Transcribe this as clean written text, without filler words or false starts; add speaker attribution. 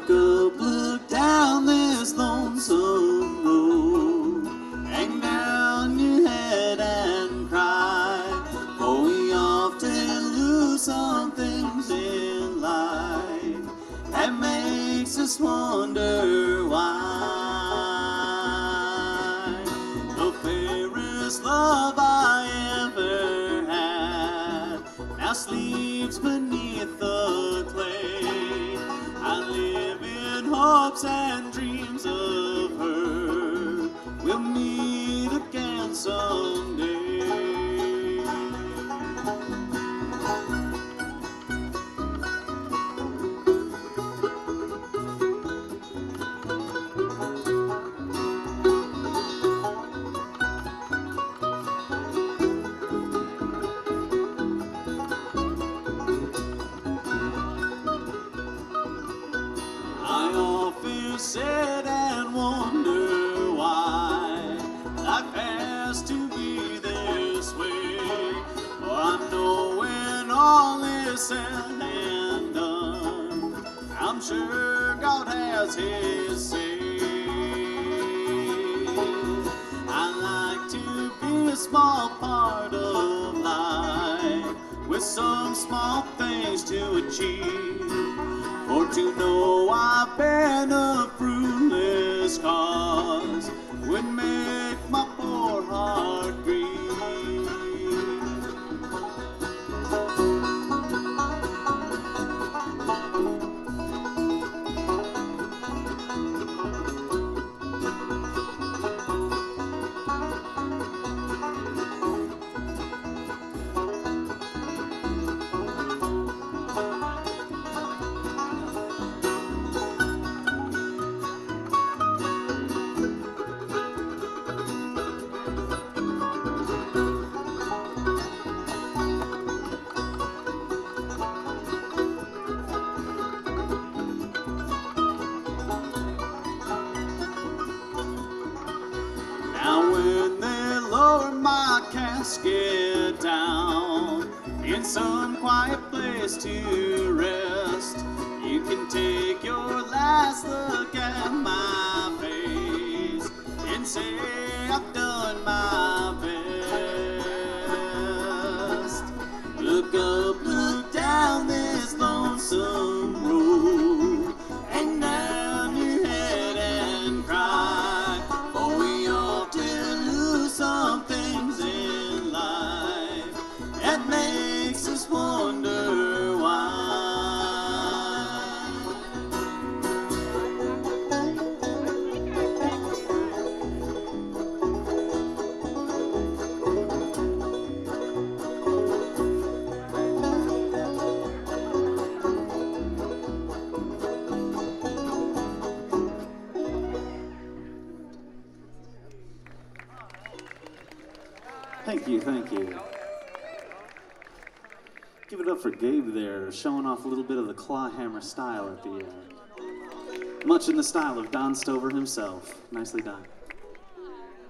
Speaker 1: look down this lonesome road. Hang down your head and cry, for we often lose some things in life that makes us wonder why. The fairest love I ever had now sleeps beneath the clay. I live in hopes and dreams of her. We'll meet again someday. I often sit and wonder why life has to be this way. For I know when all is said and done, I'm sure God has His say. I like to be a small part of life with some small things to achieve. For to know I've been a fruitless cause would make my poor heart grieve. Now when they lower my casket down in some quiet place to rest, you can take your last look at my face and say I've done my best. Look up, look down this lonesome road, hang down your head and cry, for we often lose some things in life that makes us wonder why.
Speaker 2: Thank you, thank you. Give it up for Gabe there, showing off a little bit of the clawhammer style at the end. Much in the style of Don Stover himself. Nicely done.